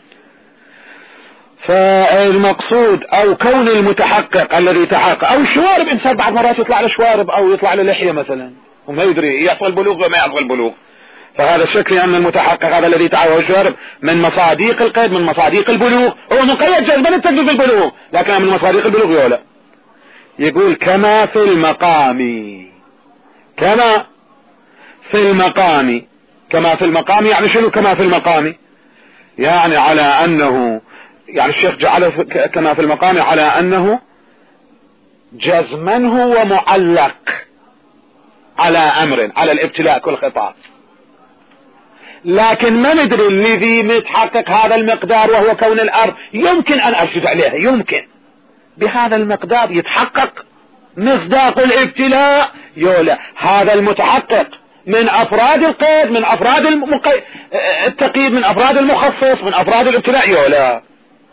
فالمقصود او كون المتحقق الذي تحقق، او الشوارب، انسان بعض مرات يطلع له شوارب او يطلع له لحية مثلا وما يدري يحصل البلوغ وما يحصل البلوغ، فهذا الشك لأن المتحقق هذا الذي تعوه الشوارب من مصاديق القيد، من مصاديق البلوغ، هو مقيد جزما التكليف بالبلوغ، لكن من مصاديق البلوغ يولا. يقول كما في المقام، كما في المقام. كما في المقام يعني شنو؟ كما في المقام يعني على أنه، يعني الشيخ جعله كما في المقام على أنه جزما هو معلق على أمر، على الابتلاء كل خطاب، لكن ما ندري الذي متحقق هذا المقدار وهو كون الأرض يمكن أن أرشد عليها، يمكن بهذا المقدار يتحقق مصداق الابتلاء يولا. هذا المتحقق من أفراد القيد، من أفراد التقييد، من أفراد المخصص، من أفراد الابتلاء يولا.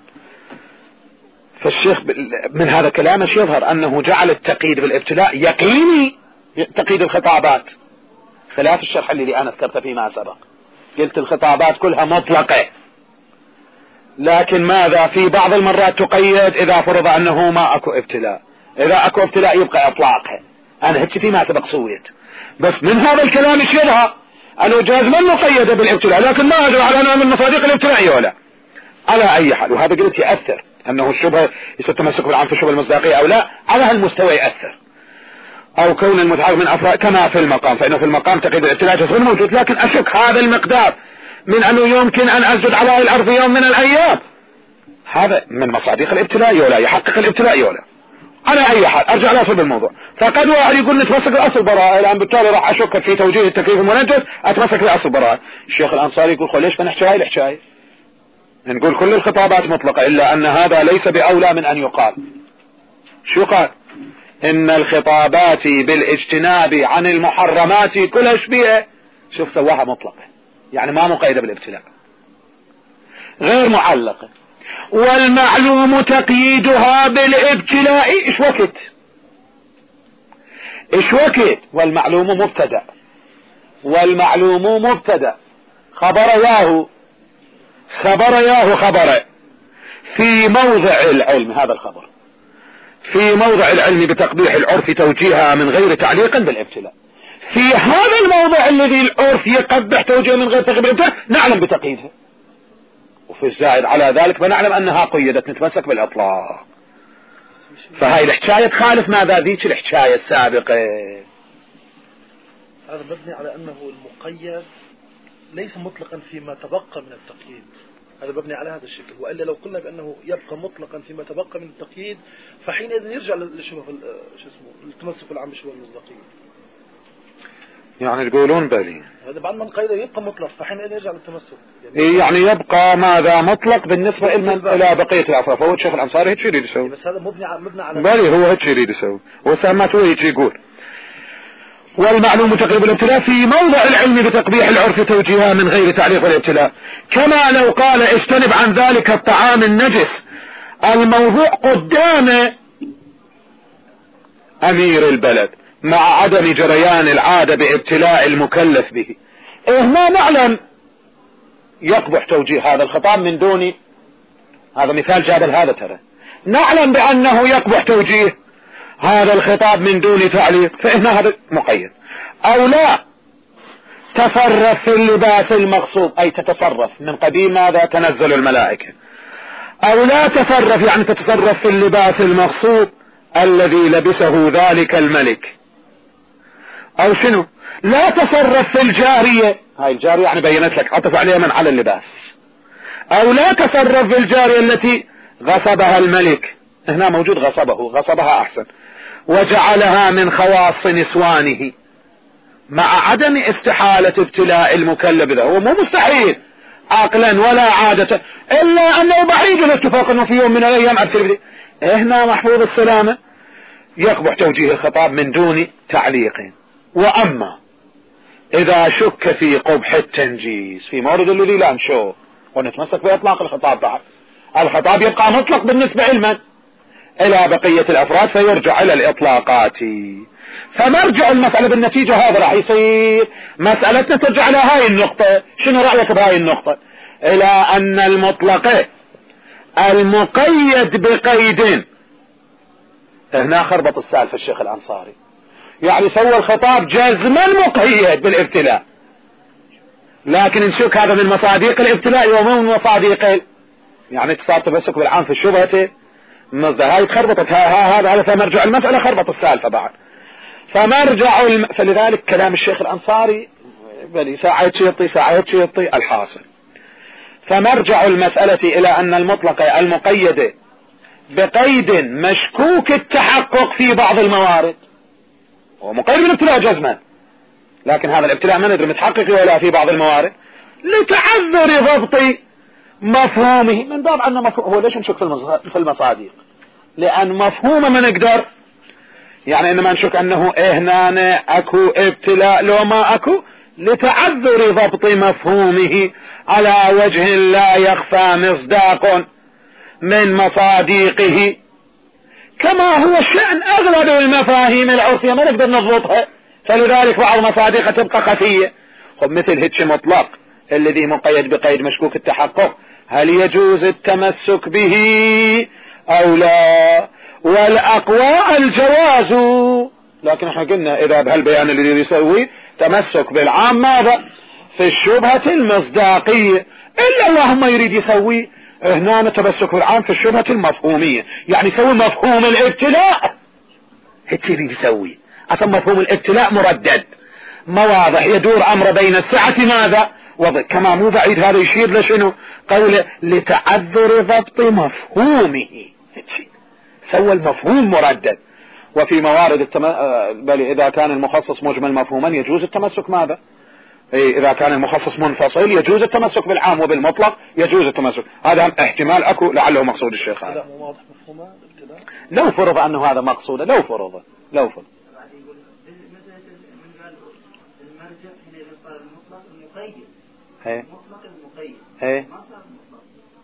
فالشيخ من هذا كلامه يظهر أنه جعل التقييد بالابتلاء يقيني، تقييد الخطابات، خلاف الشرح الذي أنا ذكرت فيما سبق. قلت الخطابات كلها مطلقة، لكن ماذا في بعض المرات تقيد إذا فرض أنه ما أكو ابتلاء، إذا أكو ابتلاء يبقى إطلاقها. أنا هيك فيما سبق سويت، بس من هذا الكلام يشيرها أنه جازما مقيدة بالابتلاء، لكن ما أدري على أنه من مصادق الابتلاء ولا. على أي حال، وهذا قلت يأثر أنه الشبهة يتمسك بالعام في الشبهة المصداقية أو لا، على هالمستوى يأثر. أو كون المتحقق من أفراد كما في المقام، فإنه في المقام تقييد الابتلاء جزء موجود، لكن أشك هذا المقدار من أنه يمكن أن أسجد على الأرض يوم من الأيام، هذا من مصادق الابتلاء ولا يحقق الابتلاء ولا. على أي حال أرجع لأصل بالموضوع. فقد واحد يقول نتمسك بأصل براءة، الآن بالتالي راح أشك في توجيه التكليف المنجز، أتمسك بأصل براءة. الشيخ الأنصاري يقول ليش بنحكي هاي الحكاية؟ نقول كل الخطابات مطلقة، إلا أن هذا ليس بأولى من أن يقال. شو قال؟ إن الخطابات بالاجتناب عن المحرمات كلها شبيهة. شوف سواها مطلقة، يعني ما مقيدة بالابتلاء، غير معلقة. والمعلوم تقييدها بالابتلاء ايش وقت والمعلوم مبتدأ، والمعلوم مبتدأ خبر ياه خبر في موضع العلم، هذا الخبر في موضع العلم بتقبيح العرف توجيهها من غير تعليق بالابتلاء. في هذا الموضع الذي العرف يقبح توجيه من غير تقبيح بالابتلاء نعلم بتقييدها، وفي الزائد على ذلك فنعلم أنها قيدت، نتمسك بالإطلاق. فهاي الحكاية تخالف ماذا ذيك الحكاية السابقة. هذا مبني على أنه المقيد ليس مطلقا فيما تبقى من التقييد، هذا مبني على هذا الشكل. وإلا لو قلنا بأنه يبقى مطلقا فيما تبقى من التقييد فحينئذ يرجع للشبه التمسك العام بالشبه المصداقية. يعني تقولون بلي هذا بعد ما نقيده يبقى مطلق، فحينئذ يرجع للتمسك. يعني يبقى ماذا مطلق بالنسبة إلى بقية الأفراد. فهو الشيخ الأنصاري هيك يريد يسوي، بس هذا مبني على بلي هو هيك يريد يسوي، وسمته هيك يقول. والمعلوم تقريب الابتلاء في موضع العلم بتقبيح العرف توجيهها من غير تعليق الابتلاء، كما لو قال اجتنب عن ذلك الطعام النجس الموضوع قدام أمير البلد مع عدم جريان العادة بابتلاء المكلف به. ما نعلم يقبح توجيه هذا الخطاب من دون، هذا مثال جابل هذا، ترى نعلم بأنه يقبح توجيه هذا الخطاب من دون تعليق، فإن هذا مقيد. أو لا تصرف في اللباس المغصوب، أي تتصرف من قبيل ماذا تنزل الملائكة. أو لا تصرف يعني تتصرف في اللباس المغصوب الذي لبسه ذلك الملك. أو شنو لا تصرف في الجارية، هاي الجارية يعني بينت لك عطف عليها من على اللباس. أو لا تصرف في الجارية التي غصبها الملك، هنا موجود غصبها أحسن. وجعلها من خواص نسوانه مع عدم استحالة ابتلاء المكلف له. هو مو مستحيل عقلا ولا عادة، إلا أنه بعيد الاتفاق أنه في يوم من الأيام أرسل. هنا محفوظ السلامة يقبح توجيه الخطاب من دون تعليق. وأما إذا شك في قبح التنجيس في مورد الذي لا نشوف ونتمسك بإطلاق الخطاب، بعد الخطاب يبقى مطلق بالنسبة إلمن؟ إلى بقية الأفراد، فيرجع إلى الإطلاقات. فمرجع المسألة بالنتيجة هذا راح يصير مسألتنا ترجع إلى هاي النقطة. شنو رأيك بهاي النقطة؟ إلى أن المطلق المقيد بقيد. هنا خربط السالفة الشيخ الأنصاري، يعني سوى الخطاب جزما مقيد بالابتلاء، لكن نشك هذا من مصاديق الابتلاء ومو من مصاديق يعني تصار تمسك بالعام في الشبهة مصدر. هاي تخربطت هذا فمرجع المسألة خربط السالفة بعد. فمرجع فلذلك كلام الشيخ الأنصاري بل ساعة يطي الحاصل. فمرجع المسألة إلى أن المطلق المقيد بقيد مشكوك التحقق في بعض الموارد، ومقيد بالابتلاء جزما، لكن هذا الابتلاء ما ندري متحقق ولا في بعض الموارد لتعذر ضبط مفهومه. من باب أن مفهوم هو ليش نشك في المصادق؟ لأن مفهوم ما نقدر يعني إنما نشك أنه هنا أكو ابتلاء لو ما أكو لتعذر ضبط مفهومه على وجه لا يخفى مصداق من مصادقه، كما هو شأن أغلب المفاهيم العرفية ما نقدر نضبطها، فلذلك بعض مصادقها تبقى خفية. مثل هيك مطلق الذي مقيد بقيد مشكوك التحقق، هل يجوز التمسك به أو لا؟ والأقوى الجواز، لكن احنا قلنا إذا بهالبيان الذي يسوي تمسك بالعام ماذا؟ في الشبهة المصداقية، إلا اللهم يريد يسوي هنا التمسك بالعام في الشبهة المفهومية، يعني يسوي مفهوم الابتلاء هيك يريد يسوي. أصلا مفهوم الابتلاء مردد ما واضح، يدور أمر بين السعة ماذا؟ وضع. كما مو بعيد هذا يشير لشنو؟ قوله لتعذر ضبط مفهومه، سوى المفهوم مردد. وفي موارد بل إذا كان المخصص مجمل مفهوما يجوز التمسك ماذا؟ إذا كان المخصص منفصل يجوز التمسك بالعام، وبالمطلق يجوز التمسك. هذا احتمال أكو لعله مقصود الشيخ هذا. لو فرض أنه هذا مقصوده، لو فرض المرجع هنا يصير المطلق المقيد. المطلق المقيد ما صار المطلق.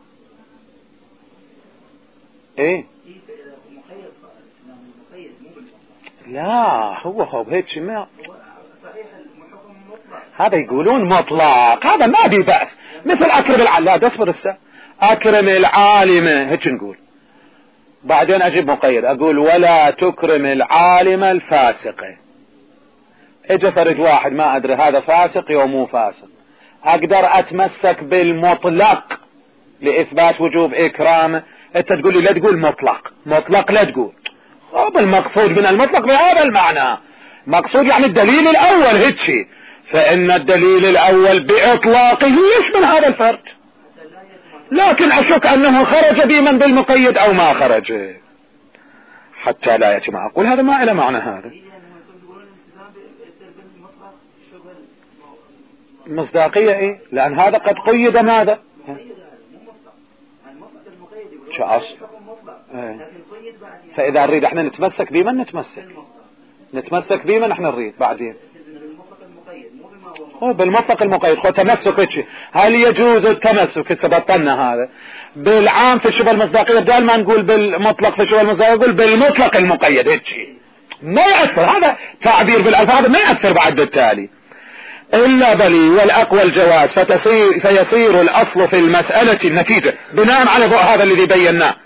مقيد صار المقيد مو بالمطلق. لا هو هيك ما صحيح الحكم مطلق. هذا يقولون مطلق، هذا ما في بأس. مثل أكرم العالم، لا تصبر الساعة، أكرم العالم هيك نقول، بعدين أجيب مقيد أقول ولا تكرم العالم الفاسقة. اجى فرد واحد ما أدري هذا فاسق يوم مو فاسق، أقدر أتمسك بالمطلق لإثبات وجوب إكرامه. أنت تقول لي لا تقول مطلق لا تقول. المقصود من المطلق بهذا المعنى، مقصود يعني الدليل الأول هيك، فإن الدليل الأول بإطلاقه يشمل هذا الفرد، لكن أشك أنه خرج بمن بالمقيد أو ما خرج، حتى لا يتم. أقول هذا ما إلى معنى هذا. مصداقية لأن هذا قد قيد ماذا؟ فإذا نريد احنا نتمسك بمن نتمسك بمن احنا نريد بعدين بالمطلق المقيد. خو تمسك هل يجوز التمسك سبطلنا هذا بالعام في الشبه المصداقية، بدل ما نقول بالمطلق في الشبه المصداقية نقول بالمطلق المقيد هيك ما يأثر. هذا تعبير بالألفاظ ما يأثر بعد بالتالي إلا بلي والأقوى الجواز، فيصير الأصل في المسألة النتيجة بناء على هذا الذي بيناه،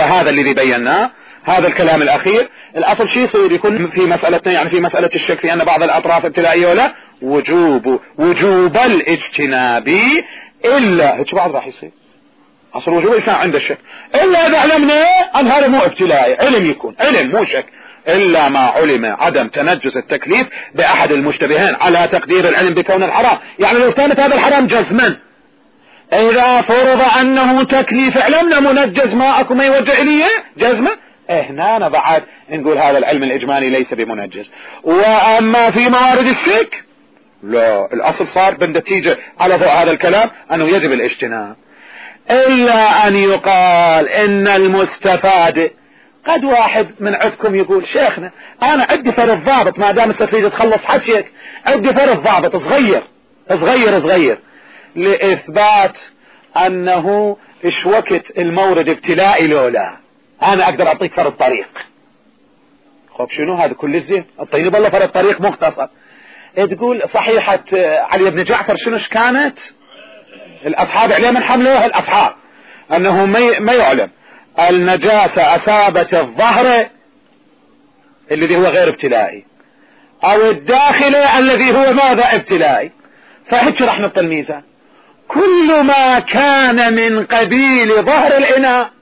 هذا الكلام الأخير. الأصل شيء يصير يكون في مسألتنا، يعني في مسألة الشك في أن بعض الأطراف ابتلائية ولا وجوب الاجتناب، إلا هيك بعض راح يصير أصل وجوب الإسلام عند الشك، إلا إذا علمنا أن هذا مو ابتلائي، علم يكون علم مو شك، إلا ما علم عدم تنجس التكليف بأحد المشتبهين على تقدير العلم بكون الحرام. يعني لو كانت هذا الحرام جزما، إذا فرض أنه تكليف علمنا منجز ما أكو ما يوجه إليه جزما، هنا بعد نقول هذا العلم الإجمالي ليس بمنجز. وأما في موارد الشك لا، الأصل صار بالنتيجة على ضوء هذا الكلام أنه يجب الاجتناب، إلا أن يقال إن المستفاد. قد واحد من عندكم يقول شيخنا أنا عندي فرض ضابط، ما دام تريد تخلص حكيك عندي فرض ضابط صغير لإثبات أنه إيش وقت المورد ابتلائي لولا أنا أقدر أعطيك فرض طريق. خب شنو هذا كل الزين؟ أعطيني بالله فرض طريق مختصر. تقول صحيحة علي بن جعفر شنوش كانت الأصحاب عليه من حملوها الأصحاب أنه ما يعلم النجاسة أصابت الظهر الذي هو غير ابتلائي أو الداخل الذي هو ماذا ابتلائي. فهيك رح نعطي الميزان، كل ما كان من قبيل ظهر الإناء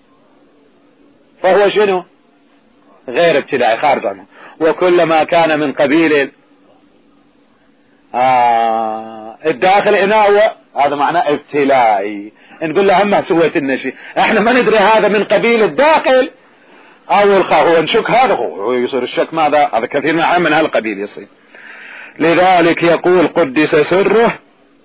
فهو شنو غير ابتلائي خارج عنه، وكل ما كان من قبيل الداخل الإناء هذا معناه ابتلائي. نقول له هم سويت النشي، احنا ما ندري هذا من قبيل الداخل او هو نشك هذا هو يصير الشك ماذا هذا كثير من هالقبيل يصير. لذلك يقول قدس سره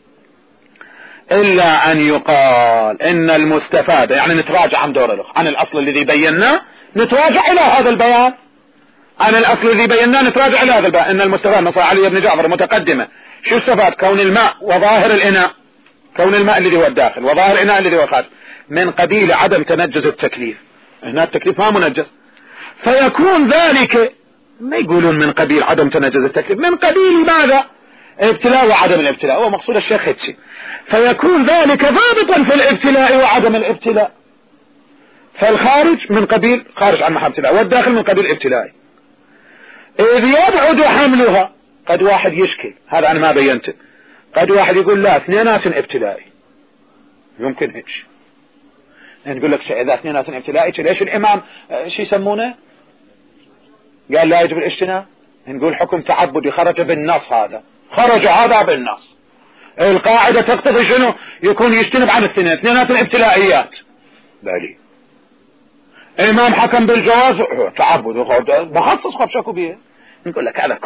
إلا أن يقال إن المستفاد، يعني نتراجع عن دور عن الأصل الذي بيناه نتراجع إلى هذا البيان، عن الأصل الذي بيناه نتراجع إلى هذا البيان. إن المستفاد نص علي بن جعفر متقدمة شو استفاد؟ كون الماء وظاهر الإناء، كون الماء الذي هو الداخل وظاهر الإناء الذي هو الخارج من قبيل عدم تنجز التكليف. هنا التكليف ما منجز، فيكون ذلك ما يقولون من قبيل عدم تنجز التكليف، من قبيل ماذا؟ ابتلاء وعدم الابتلاء، هو مقصود الشيخ هتشي. فيكون ذلك ضابطا في الابتلاء وعدم الابتلاء، فالخارج من قبيل خارج عن محل ابتلاء والداخل من قبيل ابتلاء. إذ يبعد حملها قد واحد يشكي، هذا أنا ما بينته، قد واحد يقول لا اثنينات ابتلائي، يمكن هيك نقول لك إذا اثنينات ابتلائي ليش الإمام شو يسمونه قال لا يجب الاجتناب؟ نقول حكم تعبدي خرج بالنص، هذا خرج هذا بالنص. القاعدة تقتضي شنو؟ يكون يجتنب عن اثنينات الابتلائيات. بالي إمام حكم بالجواز تعبد مخصص خب شكو بيه. نقول لك هذا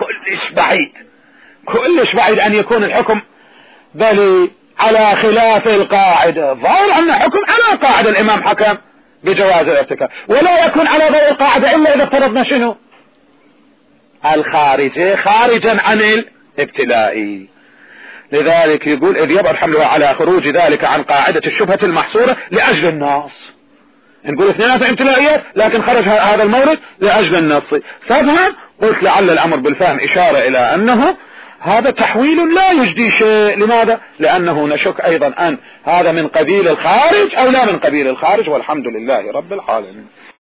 كلش بعيد أن يكون الحكم بل على خلاف القاعدة. ظاهر أن حكم على قاعدة الإمام حكم بجواز الارتكاب، ولا يكون على ضوء القاعدة إلا إذا افترضنا شنو الخارج خارجا عن الابتلائي. لذلك يقول إذ يبعد حمله على خروج ذلك عن قاعدة الشبهة المحصورة لأجل النص. نقول اثنينات ابتلائيات لكن خرج هذا المورد لأجل النص. فافهم قلت لعل الأمر بالفهم إشارة إلى أنه هذا تحويل لا يجدي شيء. لماذا؟ لأنه نشك أيضا أن هذا من قبيل الخارج أو لا من قبيل الخارج، والحمد لله رب العالمين.